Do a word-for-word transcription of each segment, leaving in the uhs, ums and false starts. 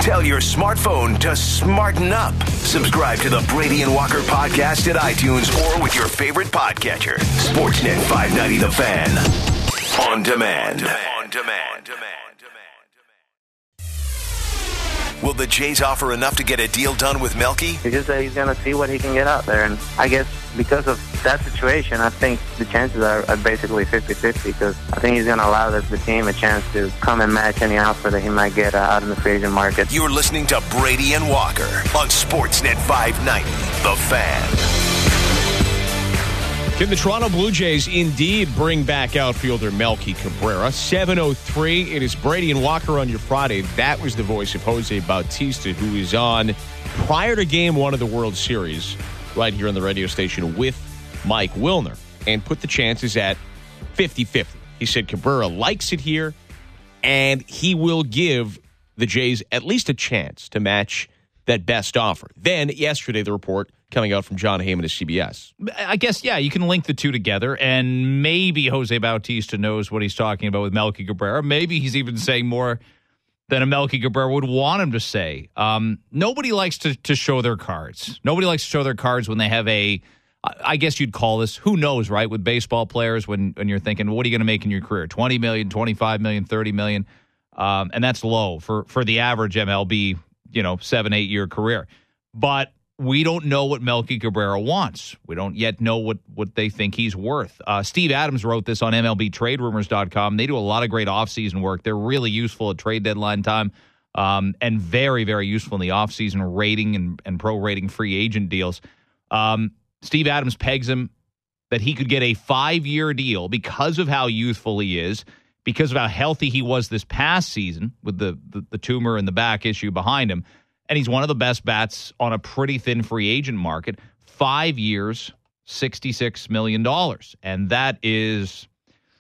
Tell your smartphone to smarten up. Subscribe to the Brady and Walker podcast at iTunes or with your favorite podcatcher. Sportsnet five ninety The Fan. On demand. On demand. Will the Jays offer enough to get a deal done with Melky? He just said he's going to see what he can get out there. And I guess because of that situation, I think the chances are, are basically fifty-fifty because I think he's going to allow the, the team a chance to come and match any offer that he might get uh, out in the free agent market. You're listening to Brady and Walker on Sportsnet five ninety, The Fan. Can the Toronto Blue Jays indeed bring back outfielder Melky Cabrera? seven oh three, it is Brady and Walker on your Friday. That was the voice of Jose Bautista, who is on prior to game one of the World Series right here on the radio station with Mike Wilner and put the chances at fifty-fifty. He said Cabrera likes it here, and he will give the Jays at least a chance to match that best offer. Then, yesterday, the report coming out from John Heyman of C B S. I guess, yeah, you can link the two together, and maybe Jose Bautista knows what he's talking about with Melky Cabrera. Maybe he's even saying more than a Melky Cabrera would want him to say. Um, nobody likes to, to show their cards. Nobody likes to show their cards when they have a, I guess you'd call this, who knows, right, with baseball players when, when you're thinking, what are you going to make in your career? twenty million dollars, twenty-five million dollars, thirty million dollars, um, and that's low for, for the average M L B, you know, seven, eight-year career. But we don't know what Melky Cabrera wants. We don't yet know what, what they think he's worth. Uh, Steve Adams wrote this on M L B Trade Rumors dot com. They do a lot of great offseason work. They're really useful at trade deadline time um, and very, very useful in the offseason rating and, and pro-rating free agent deals. Um, Steve Adams pegs him that he could get a five-year deal because of how youthful he is, because of how healthy he was this past season with the, the, the tumor and the back issue behind him. And he's one of the best bats on a pretty thin free agent market. Five years, sixty-six million dollars. And that is,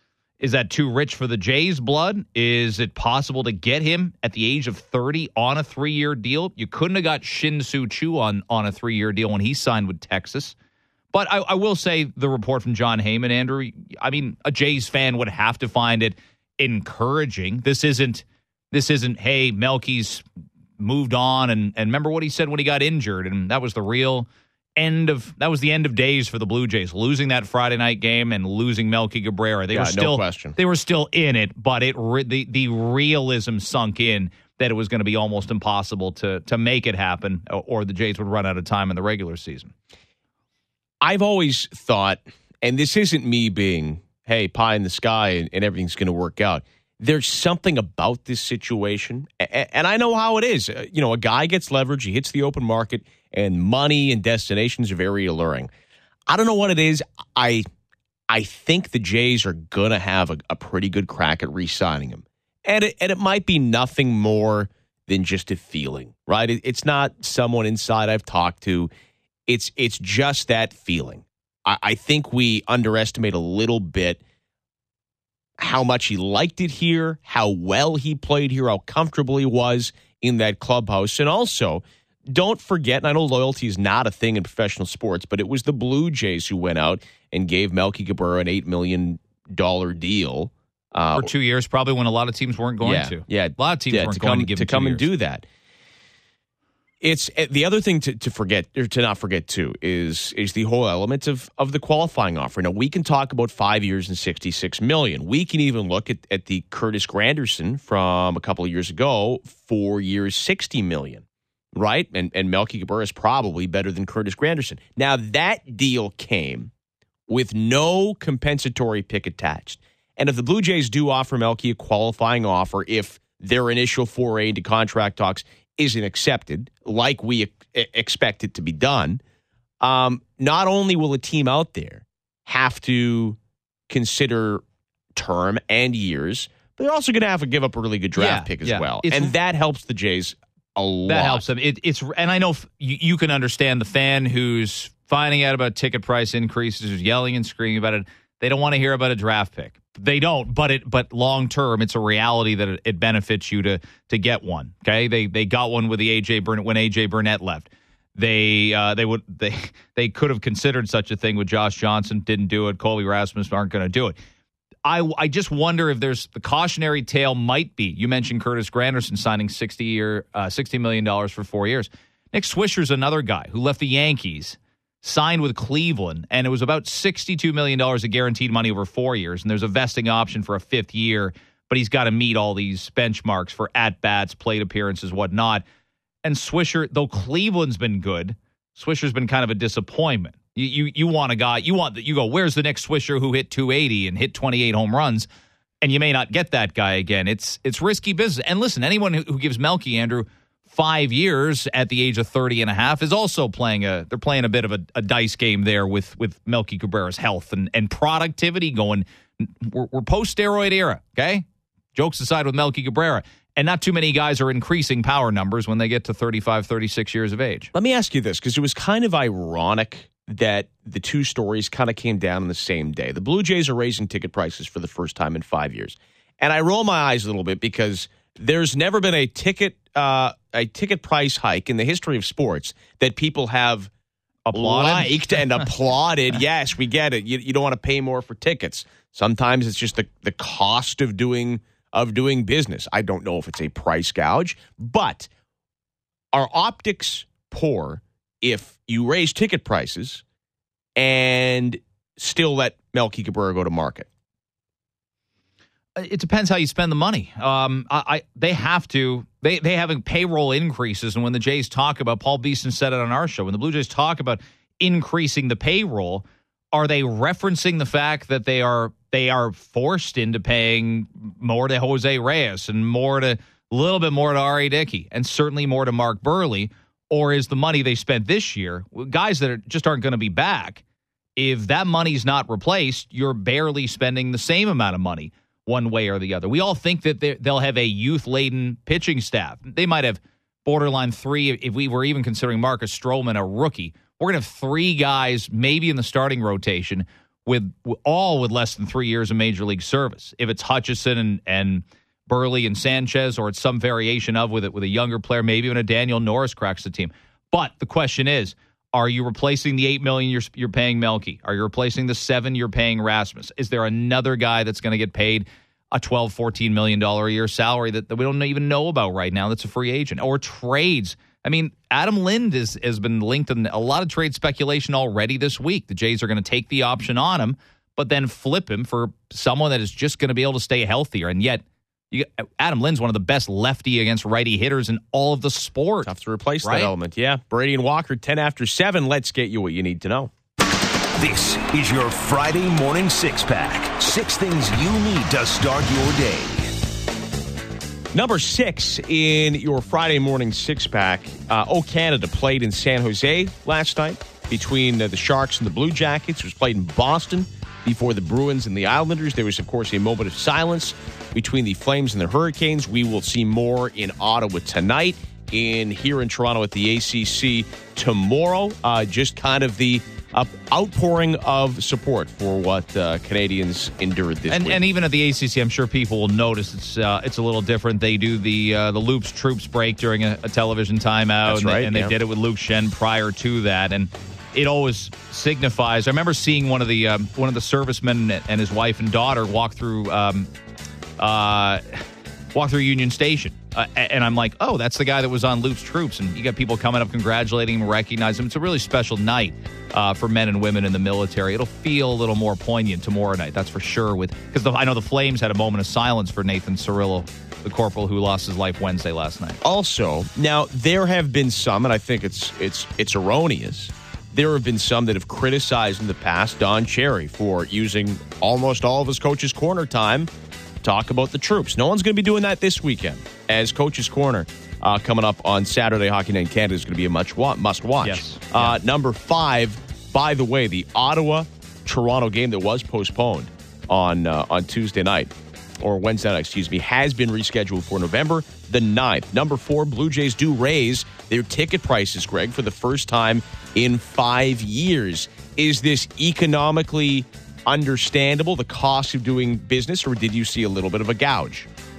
is that too rich for the Jays' blood? Is it possible to get him at the age of thirty on a three-year deal? You couldn't have got Shin-Soo Choo on, on a three-year deal when he signed with Texas. But I, I will say the report from John Heyman, Andrew, I mean, a Jays fan would have to find it encouraging. This isn't, this isn't, hey, Melky's moved on, and, and remember what he said when he got injured, and that was the real end of that was the end of days for the Blue Jays, losing that Friday night game and losing Melky Cabrera. They yeah, were still no question. They were still in it, but it re- the the realism sunk in that it was going to be almost impossible to to make it happen, or, or the Jays would run out of time in the regular season. I've always thought, and this isn't me being, hey, pie in the sky and, and everything's going to work out. There's something about this situation, and I know how it is. You know, a guy gets leverage, he hits the open market, and money and destinations are very alluring. I don't know what it is. I I think the Jays are going to have a, a pretty good crack at re-signing him. And it, and it might be nothing more than just a feeling, right? It, it's not someone inside I've talked to. It's, it's just that feeling. I, I think we underestimate a little bit how much he liked it here, how well he played here, how comfortable he was in that clubhouse. And also, don't forget, and I know loyalty is not a thing in professional sports, but it was the Blue Jays who went out and gave Melky Cabrera an eight million dollars deal. Uh, For two years, probably when a lot of teams weren't going yeah, to. Yeah, a lot of teams yeah, weren't to going come, to give to him come two and years. do that. It's the other thing to, to forget or to not forget too is is the whole element of of the qualifying offer. Now we can talk about five years and sixty six million. We can even look at, at the Curtis Granderson from a couple of years ago, four years, sixty million, right? And and Melky Cabrera is probably better than Curtis Granderson. Now that deal came with no compensatory pick attached, and if the Blue Jays do offer Melky a qualifying offer, if their initial foray into contract talks isn't accepted, like we e- expect it to be done, um, not only will a team out there have to consider term and years, but they're also going to have to give up a really good draft Yeah, pick as yeah. well. It's- And that helps the Jays a lot. That helps them. It, it's and I know f- you, you can understand the fan who's finding out about ticket price increases, who's yelling and screaming about it. They don't want to hear about a draft pick. They don't, but it but long term, it's a reality that it, it benefits you to to get one. Okay, they they got one with the A J Burnett when A J Burnett left. They uh, they would they they could have considered such a thing with Josh Johnson, didn't do it. Colby Rasmus aren't going to do it. I, I just wonder if there's the cautionary tale might be. You mentioned Curtis Granderson signing sixty year, uh, sixty million dollars for four years. Nick Swisher's another guy who left the Yankees, signed with Cleveland, and it was about sixty-two million dollars of guaranteed money over four years, and there's a vesting option for a fifth year, but he's got to meet all these benchmarks for at-bats, plate appearances, whatnot. And Swisher, though Cleveland's been good, Swisher's been kind of a disappointment. You you, you want a guy, you want you go, where's the next Swisher who hit two eighty and hit twenty-eight home runs? And you may not get that guy again. It's it's risky business. And listen, anyone who, who gives Melky, Andrew, five years at the age of thirty and a half is also playing a, they're playing a bit of a, a dice game there with, with Melky Cabrera's health and, and productivity going. We're, we're post-steroid era, okay? Jokes aside with Melky Cabrera. And not too many guys are increasing power numbers when they get to thirty-five, thirty-six years of age. Let me ask you this, because it was kind of ironic that the two stories kind of came down on the same day. The Blue Jays are raising ticket prices for the first time in five years. And I roll my eyes a little bit because there's never been a ticket uh, a ticket price hike in the history of sports that people have applauded? liked and applauded. Yes, we get it. You, you don't want to pay more for tickets. Sometimes it's just the, the cost of doing of doing business. I don't know if it's a price gouge, but are optics poor if you raise ticket prices and still let Melky Cabrera go to market? It depends how you spend the money. Um, I, I they have to. They they having payroll increases, and when the Jays talk about, Paul Beeson said it on our show, when the Blue Jays talk about increasing the payroll, are they referencing the fact that they are they are forced into paying more to Jose Reyes and more to a little bit more to R A. Dickey and certainly more to Mark Burley? Or is the money they spent this year, guys that are, just aren't going to be back, if that money's not replaced, you're barely spending the same amount of money one way or the other. We all think that they'll have a youth-laden pitching staff. They might have borderline three, if we were even considering Marcus Stroman a rookie. We're going to have three guys maybe in the starting rotation with all with less than three years of Major League service. If it's Hutchison and, and Burley and Sanchez, or it's some variation of with it with a younger player, maybe even a Daniel Norris cracks the team. But the question is, are you replacing the eight million dollars you're, you're paying Melky? Are you replacing the seven you're paying Rasmus? Is there another guy that's going to get paid a twelve, fourteen million dollars a year salary that, that we don't even know about right now that's a free agent? Or trades? I mean, Adam Lind is, has been linked in a lot of trade speculation already this week. The Jays are going to take the option on him, but then flip him for someone that is just going to be able to stay healthier. And yet, You, Adam Lind's one of the best lefty against righty hitters in all of the sport. Tough to replace right? that element. Yeah. Brady and Walker, ten after seven. Let's get you what you need to know. This is your Friday morning six-pack. Six things you need to start your day. Number six in your Friday morning six-pack. Uh, O Canada played in San Jose last night between uh, the Sharks and the Blue Jackets. It was played in Boston before the Bruins and the Islanders. There was, of course, a moment of silence between the Flames and the Hurricanes. We will see more in Ottawa tonight, in here in Toronto at the A C C tomorrow. Uh, just kind of the uh, outpouring of support for what uh, Canadians endured this and, week. And even at the A C C, I'm sure people will notice it's uh, it's a little different. They do the uh, the Loops Troops break during a, a television timeout. That's and right, they, and they yeah. did it with Luke Shen prior to that. And it always signifies. I remember seeing one of the um, one of the servicemen and his wife and daughter walk through um, uh, walk through Union Station, uh, and I'm like, oh, that's the guy that was on Luke's Troops. And you got people coming up congratulating him, recognizing him. It's a really special night uh, for men and women in the military. It'll feel a little more poignant tomorrow night, that's for sure. With because I know the Flames had a moment of silence for Nathan Cirillo, the corporal who lost his life Wednesday last night. Also, now there have been some, and I think it's it's it's erroneous. There have been some that have criticized in the past Don Cherry for using almost all of his Coach's Corner time to talk about the troops. No one's going to be doing that this weekend, as Coach's Corner uh, coming up on Saturday. Hockey Night in Canada is going to be a much wa- must watch. Yes. Uh, yeah. Number five, by the way, the Ottawa-Toronto game that was postponed on uh, on Tuesday night, or Wednesday night, excuse me, has been rescheduled for November the ninth. Number four, Blue Jays do raise their ticket prices, Greg, for the first time in five years. Is this economically understandable, the cost of doing business, or did you see a little bit of a gouge?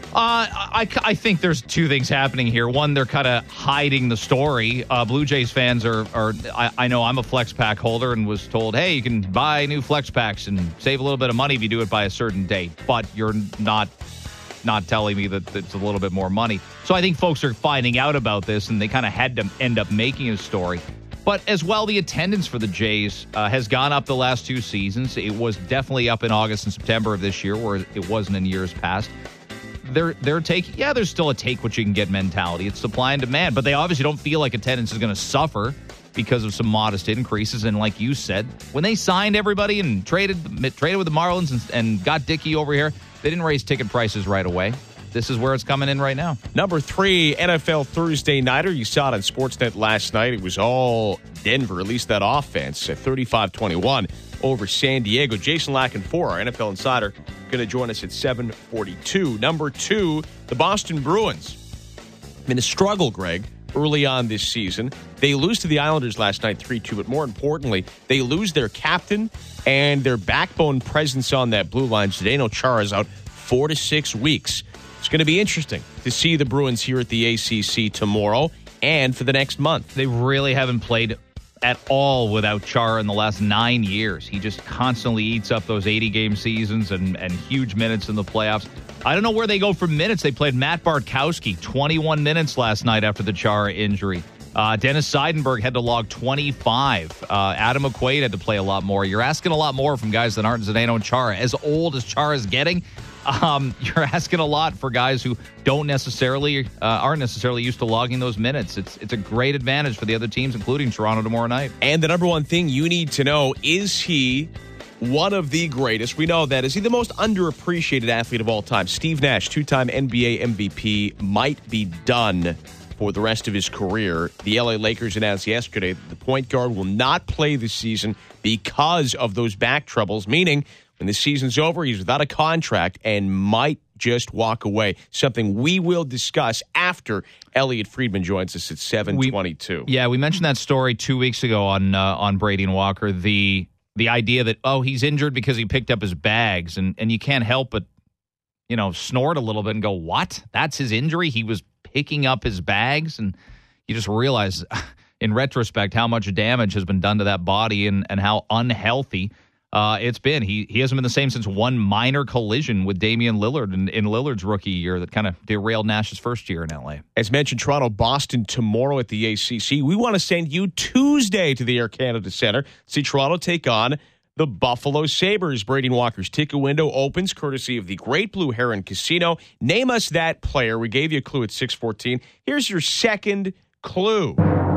Uh, I, I think there's two things happening here. One, they're kind of hiding the story. Uh, Blue Jays fans are, are I, I know I'm a flex pack holder and was told, hey, you can buy new flex packs and save a little bit of money if you do it by a certain date. But you're not not telling me that it's a little bit more money. So I think folks are finding out about this, and they kind of had to end up making a story. But as well, the attendance for the Jays uh, has gone up the last two seasons. It was definitely up in August and September of this year, where it wasn't in years past. They're they're taking yeah, there's still a take what you can get mentality. It's supply and demand, but they obviously don't feel like attendance is going to suffer because of some modest increases. And like you said, when they signed everybody and traded traded with the Marlins and, and got Dickey over here, they didn't raise ticket prices right away. This is where it's coming in right now. Number three, N F L Thursday Nighter. You saw it on Sportsnet last night. It was all Denver, at least that offense, at thirty-five twenty-one over San Diego. Jason Lackenfor, our N F L insider, going to join us at seven forty-two. Number two, the Boston Bruins. Been a struggle, Greg, early on this season. They lose to the Islanders last night three two, but more importantly, they lose their captain and their backbone presence on that blue line. Zdeno Chara is out four to six weeks. It's going to be interesting to see the Bruins here at the A C C tomorrow and for the next month. They really haven't played at all without Chara in the last nine years. He just constantly eats up those eighty-game seasons and, and huge minutes in the playoffs. I don't know where they go for minutes. They played Matt Bartkowski, twenty-one minutes last night after the Chara injury. Uh, Dennis Seidenberg had to log twenty-five. Uh, Adam McQuaid had to play a lot more. You're asking a lot more from guys that aren't Zdeno and Chara. As old as Chara is getting, Um, you're asking a lot for guys who don't necessarily uh, aren't necessarily used to logging those minutes. It's it's a great advantage for the other teams, including Toronto tomorrow night. And the number one thing you need to know, is he one of the greatest? We know that. Is he the most underappreciated athlete of all time? Steve Nash, two-time N B A M V P, might be done for the rest of his career. The L A Lakers announced yesterday that the point guard will not play this season because of those back troubles, meaning when the season's over, he's without a contract and might just walk away. Something we will discuss after Elliot Friedman joins us at seven twenty-two. We, yeah, we mentioned that story two weeks ago on uh, on Brady and Walker. The the idea that, oh, he's injured because he picked up his bags, and and you can't help but, you know, snort a little bit and go, what? That's his injury? He was picking up his bags? And you just realize, in retrospect, how much damage has been done to that body and, and how unhealthy Uh, it's been. He he hasn't been the same since one minor collision with Damian Lillard in, in Lillard's rookie year that kind of derailed Nash's first year in L A. As mentioned, Toronto, Boston tomorrow at the A C C. We want to send you Tuesday to the Air Canada Centre. See Toronto take on the Buffalo Sabres. Brady and Walker's ticket window opens courtesy of the Great Blue Heron Casino. Name us that player. We gave you a clue at six fourteen. Here's your second clue.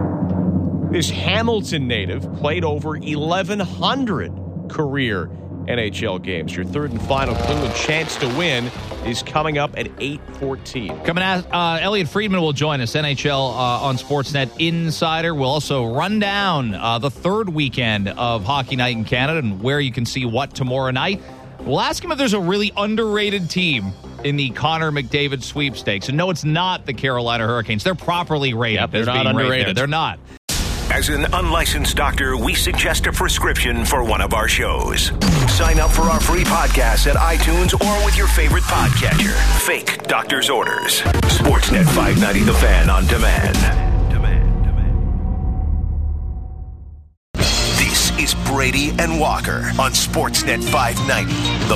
This Hamilton native played over eleven hundred career N H L games. Your third and final clue and chance to win is coming up at eight fourteen. Coming out, uh, Elliot Friedman will join us, N H L uh, on Sportsnet Insider. We'll also run down uh, the third weekend of Hockey Night in Canada and where you can see what tomorrow night. We'll ask him if there's a really underrated team in the Connor McDavid sweepstakes. And no, it's not the Carolina Hurricanes. They're properly rated. Yep, they're not underrated. Right. They're not. As an unlicensed doctor, we suggest a prescription for one of our shows. Sign up for our free podcast at iTunes or with your favorite podcatcher. Fake doctor's orders. Sportsnet five ninety The Fan on demand. This is Brady and Walker on Sportsnet five ninety The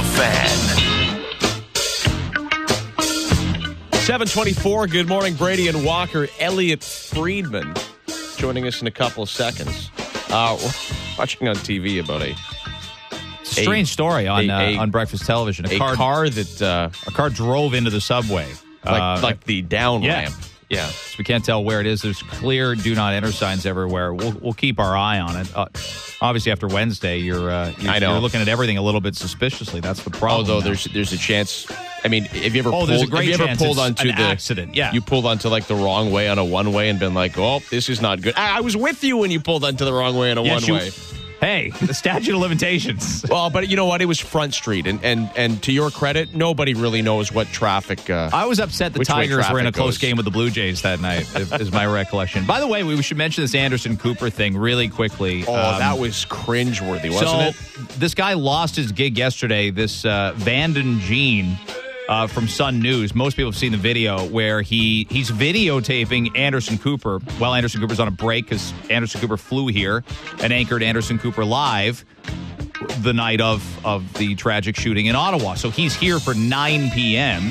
Fan. seven twenty-four. Good morning, Brady and Walker. Elliot Friedman joining us in a couple of seconds. Uh, we're watching on T V about a strange a, story on a, a, uh, on breakfast television. A, a car, car that uh, a car drove into the subway, like, uh, like the down yeah. ramp. Yeah, so we can't tell where it is. There's clear do not enter signs everywhere. We'll we'll keep our eye on it. Uh, obviously, after Wednesday, you're uh, you're, I know. you're looking at everything a little bit suspiciously. That's the problem. Although now. there's there's a chance. I mean, have you ever oh, pulled, there's a great have you ever chance pulled it's onto an the accident? Yeah, you pulled onto like the wrong way on a one way and been like, oh, this is not good. I, I was with you when you pulled onto the wrong way on a yes, one way. You, hey, the statute of limitations. Well, but you know what? It was Front Street, and and and to your credit, nobody really knows what traffic. Uh, I was upset the Tigers were in a close goes. game with the Blue Jays that night. Is my recollection. By the way, we should mention this Anderson Cooper thing really quickly. Oh, um, that was cringeworthy, wasn't so, it? This guy lost his gig yesterday. This uh, Vanden Gene uh, from Sun News. Most people have seen the video where he he's videotaping Anderson Cooper while Anderson Cooper's on a break because Anderson Cooper flew here and anchored Anderson Cooper live the night of, of the tragic shooting in Ottawa. So he's here for nine p.m.,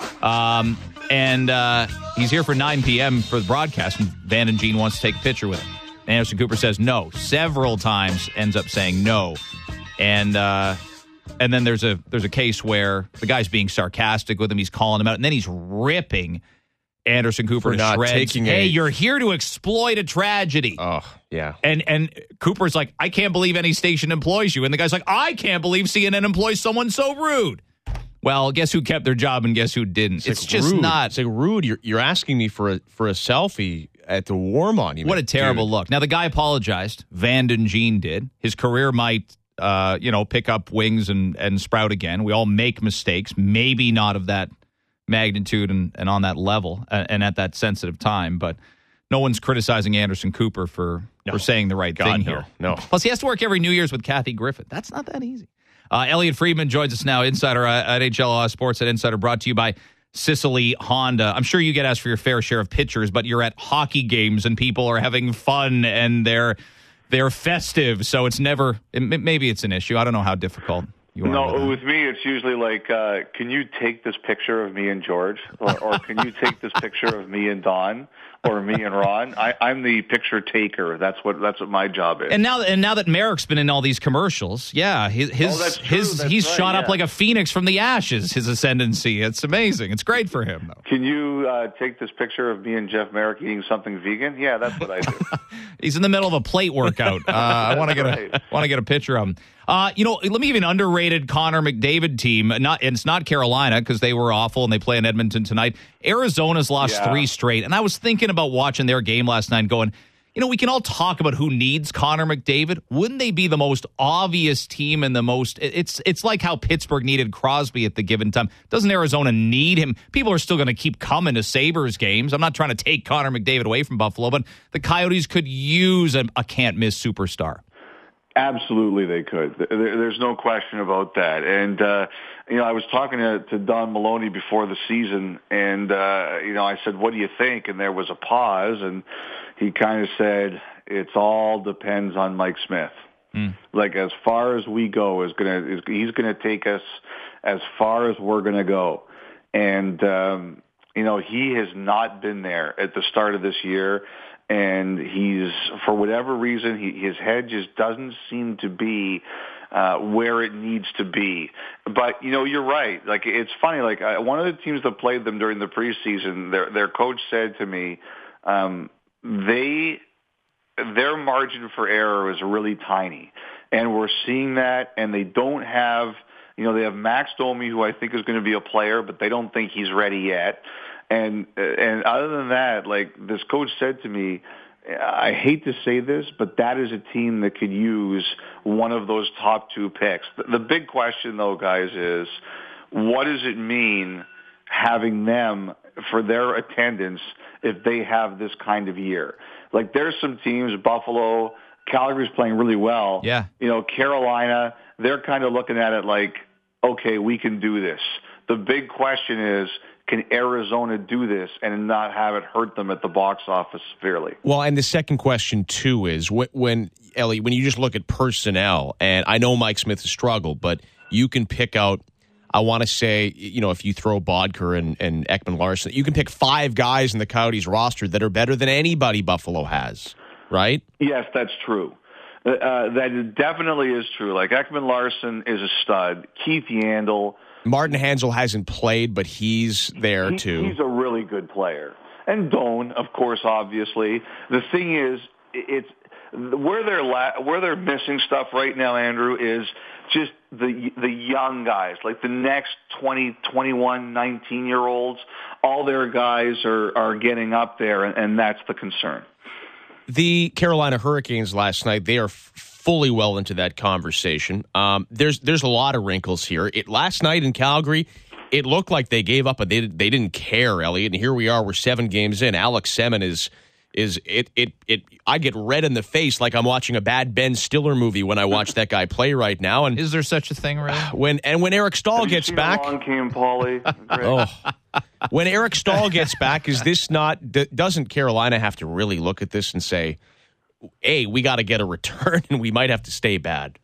um, and uh, he's here for nine p.m. for the broadcast, and Van and Gene wants to take a picture with him. Anderson Cooper says no several times, ends up saying no. And uh, and then there's a there's a case where the guy's being sarcastic with him. He's calling him out, and then he's ripping Anderson Cooper For to not shreds. taking Hey, a- you're here to exploit a tragedy. Oh, yeah. And and Cooper's like, I can't believe any station employs you. And the guy's like, I can't believe C N N employs someone so rude. Well, guess who kept their job and guess who didn't? It's, It's, it's like just rude. not. It's like rude. You're you're asking me for a for a selfie at the War Monument. What a terrible dude. look. Now, the guy apologized. Van den Gene did. His career might, uh, you know, pick up wings and, and sprout again. We all make mistakes, maybe not of that magnitude and, and on that level uh, and at that sensitive time. But no one's criticizing Anderson Cooper for, No. for saying the right God, thing no, here. no. Plus, he has to work every New Year's with Kathy Griffin. That's not that easy. Uh, Elliot Friedman joins us now, insider at H L O Sports at Insider, brought to you by Sicily Honda. I'm sure you get asked for your fair share of pictures, but you're at hockey games and people are having fun and they're they're festive, so it's never it, maybe it's an issue. I don't know how difficult you are. No, with with me, it's usually like, uh, can you take this picture of me and George? Or, or can you take this picture of me and Don? Or me and Ron? I, I'm the picture taker. That's what that's what my job is. And now, and now that Merrick's been in all these commercials, yeah, his his, Oh, that's true. his That's he's right, shot up yeah. like a phoenix from the ashes. His ascendancy, it's amazing. It's great for him, though. Can you uh, take this picture of me and Jeff Merrick eating something vegan? Yeah, that's what I do. He's in the middle of a plate workout. Uh, I want to get a Right. want to get a picture of him. Uh, you know, let me give you an underrated Connor McDavid team. Not, and it's not Carolina because they were awful and they play in Edmonton tonight. Arizona's lost Yeah. three straight, and I was thinking about watching their game last night, and going, you know, we can all talk about who needs Connor McDavid. Wouldn't they be the most obvious team and the most? It's it's like how Pittsburgh needed Crosby at the given time. Doesn't Arizona need him? People are still going to keep coming to Sabres games. I'm not trying to take Connor McDavid away from Buffalo, but the Coyotes could use a, a can't miss superstar. Absolutely, they could. There- There's no question about that. And uh, you know, I was talking to, to Don Maloney before the season, and uh, you know, I said, "What do you think?" And there was a pause, and he kind of said, "It's all depends on Mike Smith. Mm. Like as far as we go, is gonna is, he's gonna take us as far as we're gonna go." And um, you know, he has not been there at the start of this year. And he's, for whatever reason, he, his head just doesn't seem to be uh, where it needs to be. But, you know, you're right. Like, it's funny. Like, I, one of the teams that played them during the preseason, their, their coach said to me, um, they, their margin for error is really tiny. And we're seeing that, and they don't have, you know, they have Max Domi, who I think is going to be a player, but they don't think he's ready yet. And and other than that, like this coach said to me, I hate to say this, but that is a team that could use one of those top two picks. The, the big question, though, guys, is what does it mean having them for their attendance if they have this kind of year? Like there's some teams, Buffalo, Calgary's playing really well. Yeah. You know, Carolina, they're kind of looking at it like, okay, we can do this. The big question is, can Arizona do this and not have it hurt them at the box office severely? Well, and the second question, too, is when, when Ellie, when you just look at personnel, and I know Mike Smith has struggled, but you can pick out, I want to say, you know, if you throw Bodker and, and Ekman Larson, you can pick five guys in the Coyotes roster that are better than anybody Buffalo has, right? Yes, that's true. Uh, that definitely is true. Like Ekman Larson is a stud. Keith Yandel. Martin Hansel hasn't played, but he's there he, too. He's a really good player. And Doan, of course, obviously. The thing is, it's where they're la- where they're missing stuff right now, Andrew, is just the the young guys, like the next twenty, twenty-one, nineteen-year-olds. All their guys are, are getting up there, and, and that's the concern. The Carolina Hurricanes last night, they are f- fully well into that conversation. Um, there's there's a lot of wrinkles here. It last night in Calgary, it looked like they gave up, but they they didn't care, Elliot. And here we are, we're seven games in. Alex Semin is is it it it I get red in the face like I'm watching a bad Ben Stiller movie when I watch that guy play right now. And is there such a thing, really? When and when Eric Stahl Have gets you seen back, Along Came Polly. oh, when Eric Stahl gets back, is this not? D- doesn't Carolina have to really look at this and say, "Hey, we got to get a return, and we might have to stay bad"?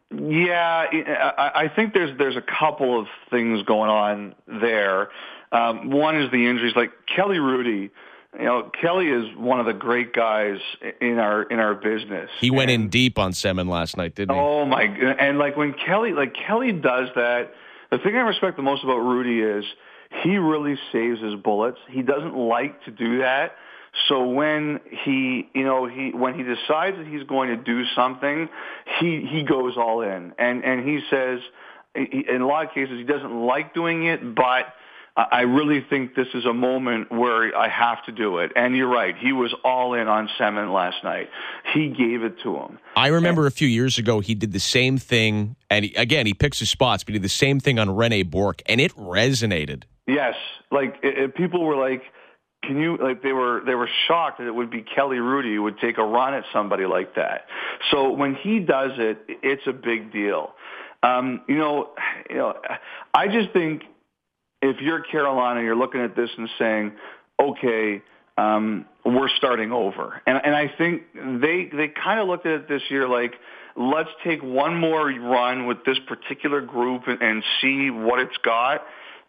Yeah, I I think there's there's a couple of things going on there. Um, one is the injuries, like Kelly Rudy. You know, Kelly is one of the great guys in our in our business. He went and, in deep on Semin last night, didn't he? Oh my! And like when Kelly, like Kelly does that. The thing I respect the most about Rudy is he really saves his bullets. He doesn't like to do that. So when he, you know, he when he decides that he's going to do something, he he goes all in. And and he says, he, in a lot of cases, he doesn't like doing it, but I really think this is a moment where I have to do it. And you're right. He was all in on Semin last night. He gave it to him. I remember and, a few years ago, he did the same thing. And he, again, he picks his spots, but he did the same thing on Rene Bourque, and it resonated. Yes. Like, it, it, people were like, can you, like, they were, they were shocked that it would be Kelly Rudy who would take a run at somebody like that. So when he does it, it's a big deal. Um, you know, you know, I just think, if you're Carolina, you're looking at this and saying, okay, um, we're starting over. And, and I think they they kind of looked at it this year like, let's take one more run with this particular group and, and see what it's got.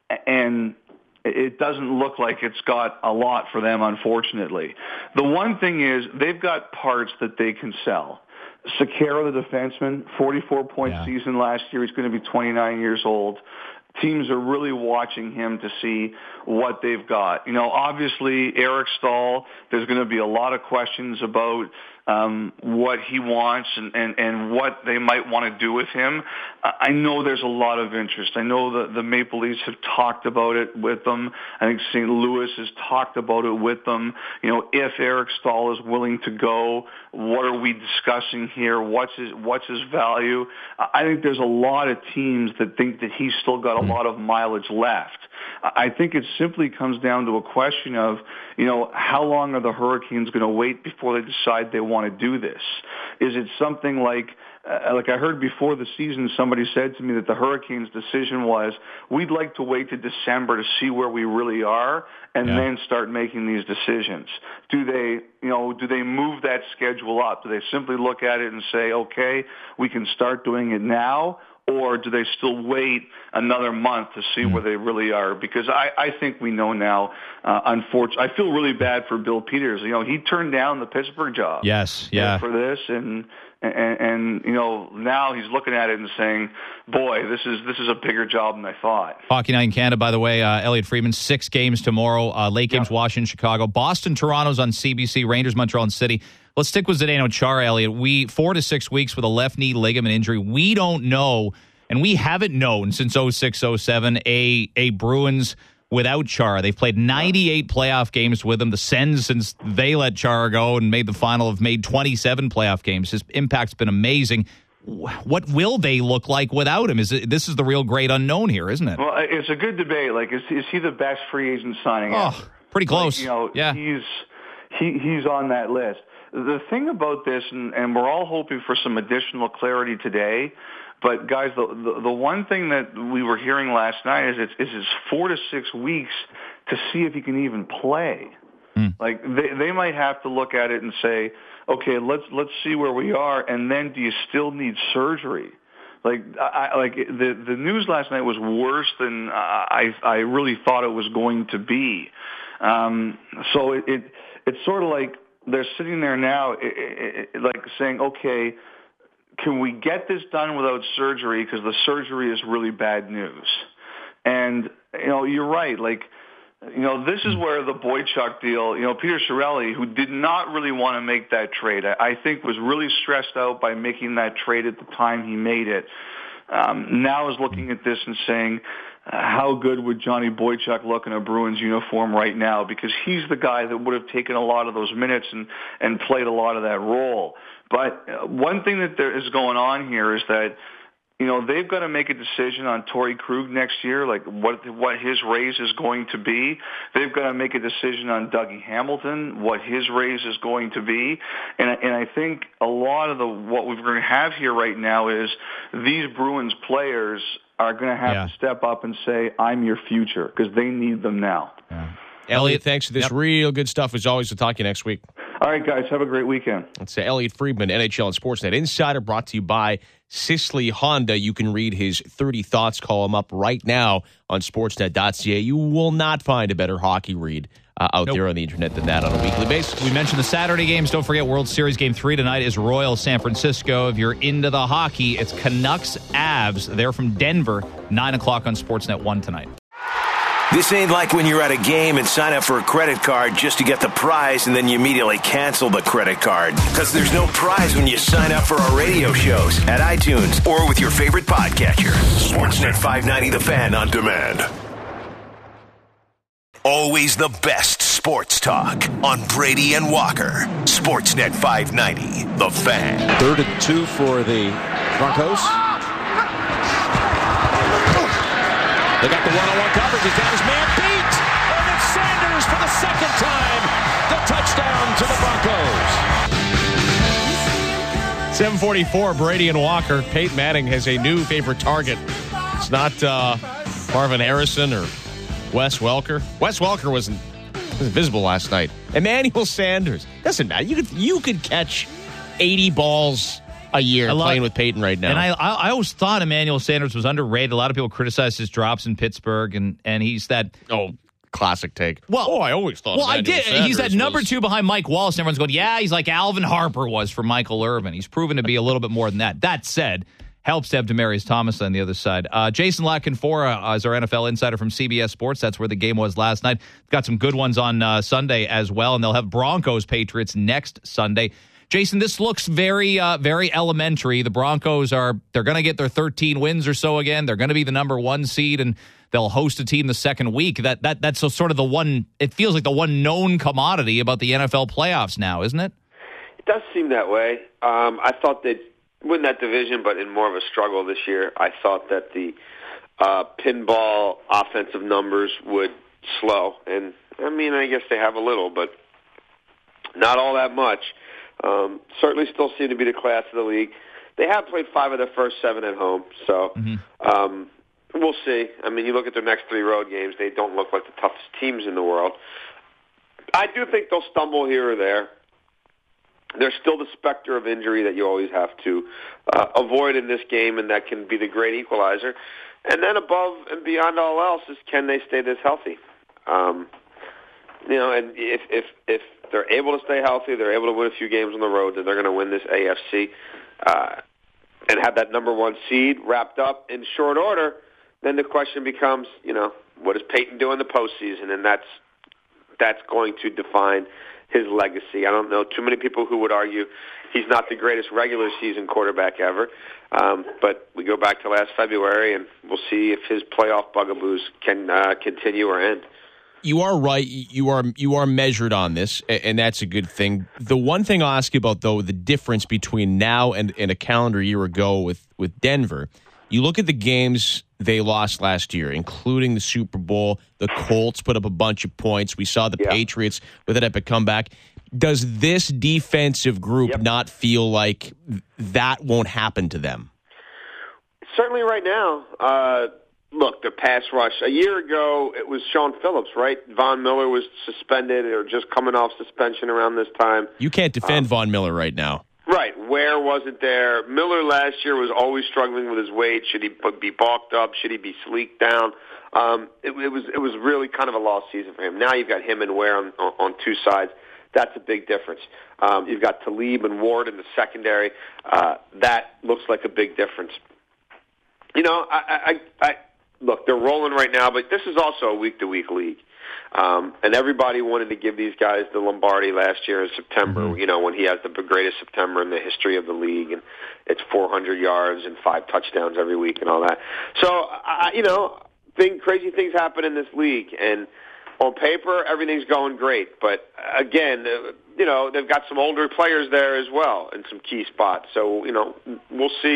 And it doesn't look like it's got a lot for them, unfortunately. The one thing is they've got parts that they can sell. Sekera, the defenseman, forty-four point yeah. season last year. He's going to be twenty-nine years old. Teams are really watching him to see what they've got. You know, obviously, Eric Stahl, there's going to be a lot of questions about um, what he wants and, and, and what they might want to do with him. I know there's a lot of interest. I know the, the Maple Leafs have talked about it with them. I think Saint Louis has talked about it with them. You know, if Eric Stahl is willing to go, what are we discussing here? What's his, what's his value? I think there's a lot of teams that think that he's still got a lot of mileage left. I think it simply comes down to a question of, you know, how long are the Hurricanes going to wait before they decide they want to do this? Is it something like, uh, like I heard before the season, somebody said to me that the Hurricanes' decision was, we'd like to wait to December to see where we really are and yeah. then start making these decisions. Do they, you know, do they move that schedule up? Do they simply look at it and say, okay, we can start doing it now? Or do they still wait another month to see where they really are? Because I, I think we know now, uh, unfortunately, I feel really bad for Bill Peters. You know, he turned down the Pittsburgh job. Yes, yeah. For this, and, and, and, you know, now he's looking at it and saying, boy, this is this is a bigger job than I thought. Hockey Night in Canada, by the way, uh, Elliot Friedman, six games tomorrow. Uh, late games, yeah. Washington, Chicago. Boston, Toronto's on C B C. Rangers, Montreal, and City. Let's stick with Zdeno Chara, Elliot. We four to six weeks with a left knee ligament injury. We don't know, and we haven't known since oh six oh seven, a, a Bruins without Chara. They've played ninety-eight playoff games with him. The Sens, since they let Chara go and made the final, have made twenty-seven playoff games. His impact's been amazing. What will they look like without him? Is it, this is the real great unknown here, isn't it? Well, it's a good debate. Like, is, is he the best free agent signing oh, ever? Pretty close. Like, you know, yeah. he's he, he's on that list. The thing about this, and, and we're all hoping for some additional clarity today, but guys, the, the the one thing that we were hearing last night is it's, is it's four to six weeks to see if he can even play. Mm. Like they they might have to look at it and say, okay, let's let's see where we are, and then do you still need surgery? Like I like the the news last night was worse than I I really thought it was going to be. Um, so it, it it's sort of like they're sitting there now, it, it, it, like saying, okay, can we get this done without surgery? Because the surgery is really bad news. And, you know, you're right. Like, you know, this is where the Boychuk deal, you know, Peter Chiarelli, who did not really want to make that trade, I, I think was really stressed out by making that trade at the time he made it. Um, now is looking at this and saying, uh, how good would Johnny Boychuk look in a Bruins uniform right now? Because he's the guy that would have taken a lot of those minutes and, and played a lot of that role. But uh, one thing that there is going on here is that You know, they've got to make a decision on Torrey Krug next year, like what what his raise is going to be. They've got to make a decision on Dougie Hamilton, what his raise is going to be. And, and I think a lot of the what we're going to have here right now is these Bruins players are going to have yeah. to step up and say, I'm your future, because they need them now. Yeah. Elliot, thanks for this Yep. real good stuff. As always, we'll talk to you next week. All right, guys, have a great weekend. It's uh, Elliot Friedman, N H L and Sportsnet Insider, brought to you by Sisley Honda. You can read his thirty Thoughts column up right now on sportsnet dot c a. You will not find a better hockey read uh, out Nope. there on the internet than that on a weekly basis. We mentioned the Saturday games. Don't forget World Series Game three tonight is Royal San Francisco. If you're into the hockey, it's Canucks Avs. They're from Denver, nine o'clock on Sportsnet one tonight. This ain't like when you're at a game and sign up for a credit card just to get the prize and then you immediately cancel the credit card. Because there's no prize when you sign up for our radio shows at iTunes or with your favorite podcatcher. Sportsnet five ninety The Fan on demand. Always the best sports talk on Brady and Walker. Sportsnet five ninety The Fan. Third and two for the Broncos. They got the one-on-one coverage. He's got his man beat. And it's Sanders for the second time. The touchdown to the Broncos. seven forty-four, Brady and Walker. Peyton Manning has a new favorite target. It's not uh, Marvin Harrison or Wes Welker. Wes Welker wasn't, wasn't visible last night. Emmanuel Sanders. Doesn't matter. You could you could catch eighty balls a year love, playing with Peyton right now. And I, I I always thought Emmanuel Sanders was underrated. A lot of people criticize his drops in Pittsburgh, and, and he's that. Oh, classic take. Well, oh, I always thought. Well, Emmanuel I did. Sanders He's that number was... two behind Mike Wallace. And everyone's going, yeah, he's like Alvin Harper was for Michael Irvin. He's proven to be a little bit more than that. That said, helps to have Demaryius Thomas on the other side. Uh, Jason Lockenfora uh, is our N F L insider from C B S Sports. That's where the game was last night. Got some good ones on uh, Sunday as well, and they'll have Broncos Patriots next Sunday. Jason, this looks very, uh, very elementary. The Broncos are, they're going to get their thirteen wins or so again. They're going to be the number one seed, and they'll host a team the second week. That that That's sort of the one, it feels like the one known commodity about the N F L playoffs now, isn't it? It does seem that way. Um, I thought they'd win that division, but in more of a struggle this year. I thought that the uh, pinball offensive numbers would slow. And, I mean, I guess they have a little, but not all that much. Um, certainly still seem to be the class of the league. They have played five of their first seven at home, so mm-hmm. um, we'll see. I mean, you look at their next three road games, they don't look like the toughest teams in the world. I do think they'll stumble here or there. There's still the specter of injury that you always have to uh, avoid in this game, and that can be the great equalizer. And then above and beyond all else is, can they stay this healthy? Um, you know, and if if if they're able to stay healthy, they're able to win a few games on the road, then they're going to win this A F C uh, and have that number one seed wrapped up in short order. Then the question becomes, you know, what does Peyton do in the postseason? And that's that's going to define his legacy. I don't know too many people who would argue he's not the greatest regular season quarterback ever. Um, but we go back to last February, and we'll see if his playoff bugaboos can uh, continue or end. You are right. You are you are measured on this, and that's a good thing. The one thing I'll ask you about, though, the difference between now and, and a calendar year ago with, with Denver, you look at the games they lost last year, including the Super Bowl. The Colts put up a bunch of points. We saw the yeah. Patriots with an epic comeback. Does this defensive group yep. not feel like that won't happen to them? Certainly right now. Uh, look, the pass rush. A year ago, it was Sean Phillips, right? Von Miller was suspended or just coming off suspension around this time. You can't defend um, Von Miller right now. Right. Where wasn't there? Miller last year was always struggling with his weight. Should he be balked up? Should he be sleeked down? Um, it, it was it was really kind of a lost season for him. Now you've got him and Ware on, on, on two sides. That's a big difference. Um, you've got Talib and Ward in the secondary. Uh, that looks like a big difference. You know, I, I, I look, they're rolling right now, but this is also a week-to-week league. Um, and everybody wanted to give these guys the Lombardi last year in September, mm-hmm. you know, when he has the greatest September in the history of the league, and it's four hundred yards and five touchdowns every week and all that. So, I, you know, thing, crazy things happen in this league, and on paper, everything's going great. But, again, uh, you know, they've got some older players there as well in some key spots. So, you know, we'll see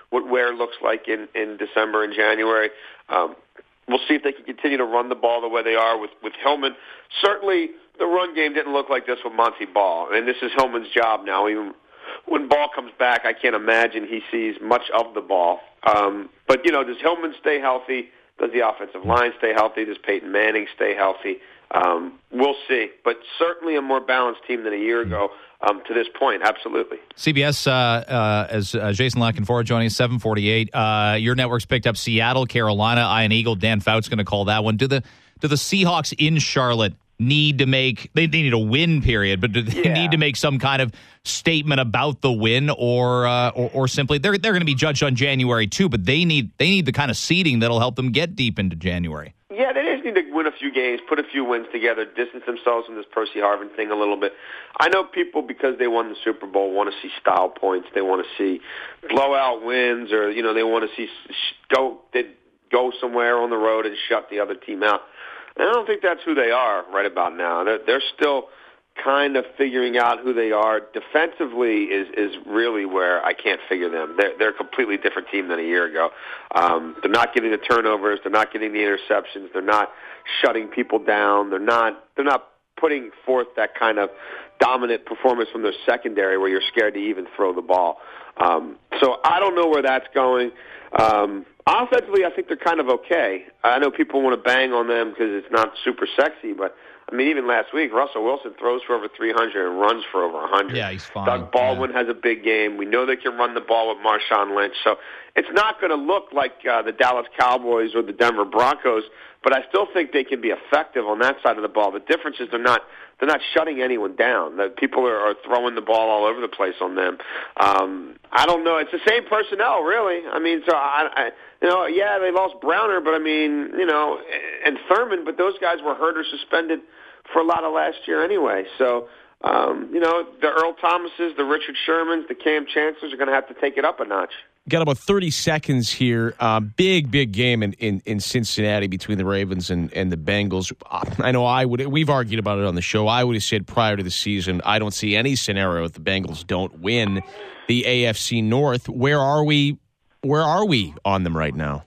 what Ware looks like in, in December and January. Um, we'll see if they can continue to run the ball the way they are with, with Hillman. Certainly, the run game didn't look like this with Monty Ball, and this is Hillman's job now. Even when Ball comes back, I can't imagine he sees much of the ball. Um, but, you know, does Hillman stay healthy? Does the offensive line stay healthy? Does Peyton Manning stay healthy? Um, we'll see. But certainly a more balanced team than a year ago um, to this point, absolutely. C B S, uh, uh, as uh, Jason La Canfora joining us, seven forty-eight. Uh, your network's picked up Seattle, Carolina, Iron Eagle. Dan Fout's going to call that one. Do the do the Seahawks in Charlotte need to make, they, they need a win, period, but do they yeah. need to make some kind of statement about the win, or uh, or, or simply they're they're going to be judged on January too, but they need they need the kind of seeding that'll help them get deep into January. Yeah, they just need to win a few games, put a few wins together, distance themselves from this Percy Harvin thing a little bit. I know people, because they won the Super Bowl, want to see style points. They want to see blowout wins, or you know, they want to see go they go somewhere on the road and shut the other team out. And I don't think that's who they are right about now. They're, they're still kind of figuring out who they are. Defensively is is really where I can't figure them. They're, they're a completely different team than a year ago. Um, they're not getting the turnovers. They're not getting the interceptions. They're not shutting people down. They're not they're not putting forth that kind of dominant performance from their secondary where you're scared to even throw the ball. Um, so I don't know where that's going. Um, offensively, I think they're kind of okay. I know people want to bang on them because it's not super sexy, but I mean, even last week, Russell Wilson throws for over three hundred and runs for over one hundred. Yeah, he's fine. Doug Baldwin yeah. has a big game. We know they can run the ball with Marshawn Lynch. So it's not going to look like uh, the Dallas Cowboys or the Denver Broncos, but I still think they can be effective on that side of the ball. The difference is they're not they're not shutting anyone down. The people are, are throwing the ball all over the place on them. Um, I don't know. It's the same personnel, really. I mean, so I, I you know, yeah, they lost Browner, but I mean, you know, and Thurman, but those guys were hurt or suspended for a lot of last year anyway. So, um, you know, the Earl Thomases, the Richard Shermans, the Cam Chancellors are going to have to take it up a notch. Got about thirty seconds here. Uh, big, big game in, in, in Cincinnati between the Ravens and, and the Bengals. I know I would. We've argued about it on the show. I would have said prior to the season, I don't see any scenario if the Bengals don't win the A F C North. Where are we? Where are we on them right now?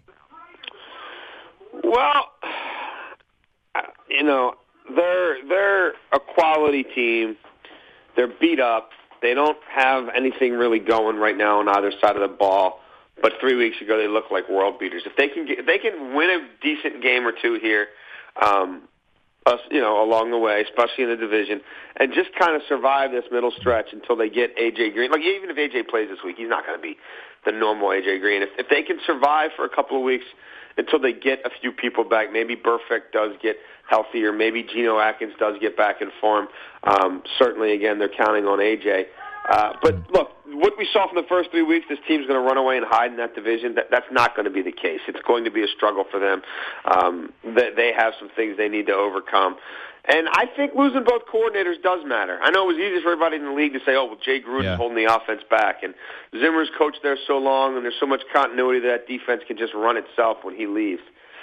Well, you know, they're they're a quality team. They're beat up. They don't have anything really going right now on either side of the ball. But three weeks ago, they looked like world beaters. If they can get, if they can win a decent game or two here, um, us, you know, along the way, especially in the division, and just kind of survive this middle stretch until they get A J Green. Like, even if A J plays this week, he's not going to be the normal A J Green. If, if they can survive for a couple of weeks until they get a few people back, maybe Burfict does get healthier, maybe Geno Atkins does get back in form. Um, certainly, again, they're counting on A J. Uh, but look, what we saw from the first three weeks, this team's going to run away and hide in that division. That, that's not going to be the case. It's going to be a struggle for them. Um, they, they have some things they need to overcome. And I think losing both coordinators does matter. I know it was easy for everybody in the league to say, oh, well, Jay Gruden's yeah. holding the offense back, and Zimmer's coached there so long, and there's so much continuity that, that defense can just run itself when he leaves.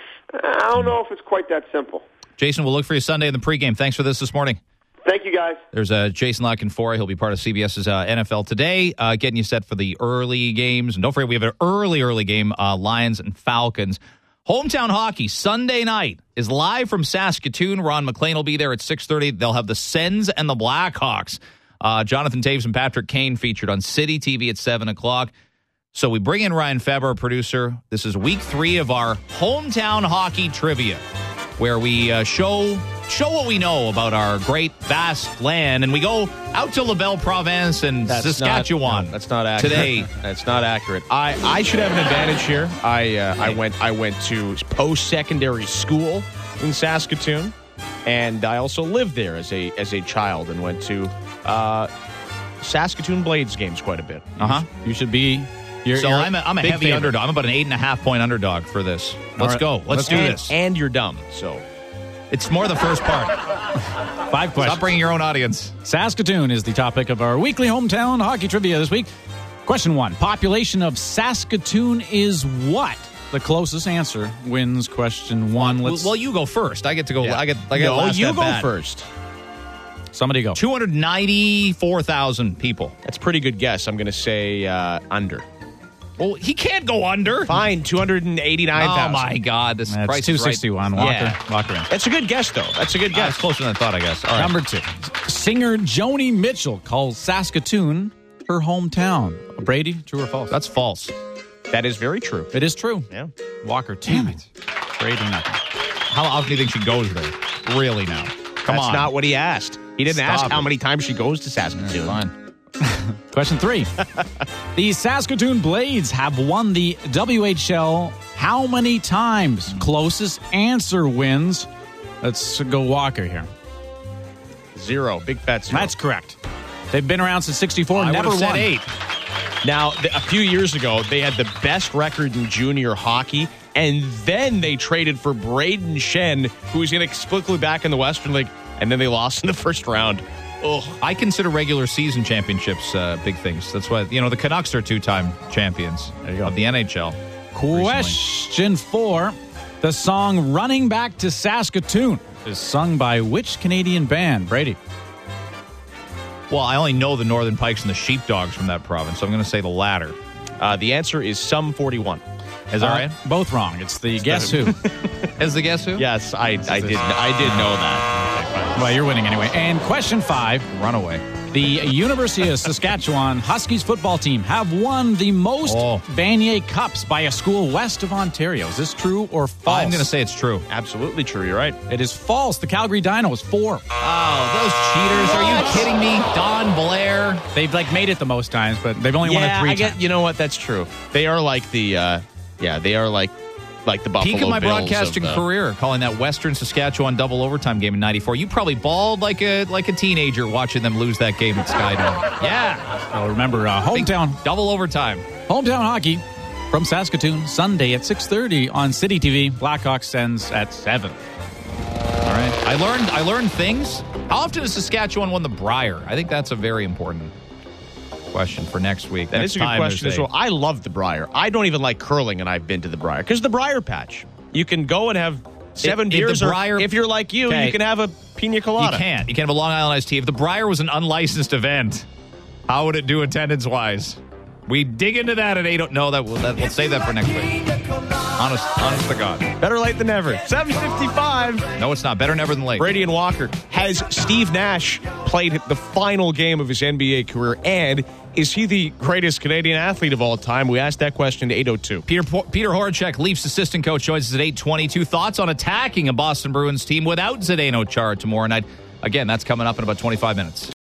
I don't know if it's quite that simple. Jason, we'll look for you Sunday in the pregame. Thanks for this this morning. Thank you, guys. There's uh, Jason La Canfora. He'll be part of CBS's uh, N F L Today, uh, getting you set for the early games. And don't forget, we have an early, early game, uh, Lions and Falcons. Hometown Hockey, Sunday night, is live from Saskatoon. Ron McLean will be there at six thirty. They'll have the Sens and the Blackhawks. Uh, Jonathan Taves and Patrick Kane featured on City T V at seven o'clock. So we bring in Ryan Faber, our producer. This is week three of our Hometown Hockey Trivia, where we uh, show show what we know about our great, vast land. And we go out to La Belle Province and that's Saskatchewan. Not, no, that's not accurate. Today. That's not accurate. I, I should have an advantage here. I uh, I went I went to post-secondary school in Saskatoon, and I also lived there as a as a child and went to uh, Saskatoon Blades games quite a bit. Uh-huh. You should be... You're, so you're I'm a, I'm a heavy favorite. underdog. I'm about an eight and a half point underdog for this. Let's right. go. Let's, Let's do and, this. And you're dumb, so... It's more the first part. Five questions. Stop bringing your own audience. Saskatoon is the topic of our weekly hometown hockey trivia this week. Question one. Population of Saskatoon is what? The closest answer wins question one. Let's, well, well, you go first. I get to go. Yeah. I get. I get no, last you go bat. first. Somebody go. two hundred ninety-four thousand people. That's a pretty good guess. I'm going to say uh, under. Well, he can't go under. Fine, two hundred eighty-nine thousand. Oh, my God. This That's price two is right. sixty-one. Walker, Yeah. Walker in. That's a good guess, though. That's a good Yeah, it's guess. closer than I thought, I guess. All right. Number two. Singer Joni Mitchell calls Saskatoon her hometown. Brady, true or false? That's false. That is very true. It is true. Yeah. Walker, damn it. Brady, nothing. How often do you think she goes there? Really now? Come That's on. not what he asked. He didn't Stop ask how it. many times she goes to Saskatoon. Fine. Question three. The Saskatoon Blades have won the W H L how many times? Closest answer wins. Let's go Walker here. Zero. Big fat zero. That's correct. They've been around since sixty-four. I never would've said won. eight. Now, th- a few years ago, they had the best record in junior hockey, and then they traded for Braden Shen, who was inexplicably back in the Western League, and then they lost in the first round. Ugh. I consider regular season championships uh, big things. That's why, you know, the Canucks are two-time champions of the N H L. Question four. The song Running Back to Saskatoon is sung by which Canadian band? Brady. Well, I only know the Northern Pikes and the Sheepdogs from that province, so I'm going to say the latter. Uh, the answer is Sum forty-one. Is that Uh, right? Both wrong. It's the Guess Who. Is the guess who? Yes, I, I did I did know that. Well, you're winning anyway. And question five. Runaway. The University of Saskatchewan Huskies football team have won the most Oh. Vanier Cups by a school west of Ontario. Is this true or false? I'm going to say it's true. Absolutely true. You're right. It is false. The Calgary Dinos, four. Oh, those cheaters. Are you kidding me? Don Blair. They've like made it the most times, but they've only won it Yeah, three I get. times. You know what? That's true. They are like the. Uh, yeah, they are like like the Buffalo Peak of my Bills broadcasting of the- career, calling that Western Saskatchewan double overtime game in ninety-four. You probably bawled like a like a teenager watching them lose that game at Skydome. Yeah. So remember, uh, hometown Double overtime. hometown hockey from Saskatoon, Sunday at six thirty on City T V. Blackhawks sends at seven. All right. I learned I learned things. How often has Saskatchewan won the Brier? I think that's a very important question for next week. That next is a good time question there's as a- well. I love the Briar. I don't even like curling, and I've been to the Briar because the Briar Patch. You can go and have seven If- if beers, the or Briar- if you're like you, Okay. you can have a pina colada. You can't. You can't have a Long Island iced tea. If the Brier was an unlicensed event, how would it do attendance-wise? We dig into that at eight. No, that we'll, that, we'll save that for next week. Honest, honest to God. Better late than never. seven fifty-five. No, it's not. Better never than late. Brady and Walker. Has Steve Nash played the final game of his N B A career? And is he the greatest Canadian athlete of all time? We asked that question to eight oh two. Peter Peter Horacek, Leafs assistant coach, joins us at eight twenty-two. Thoughts on attacking a Boston Bruins team without Zdeno Chara tomorrow night? Again, that's coming up in about twenty-five minutes.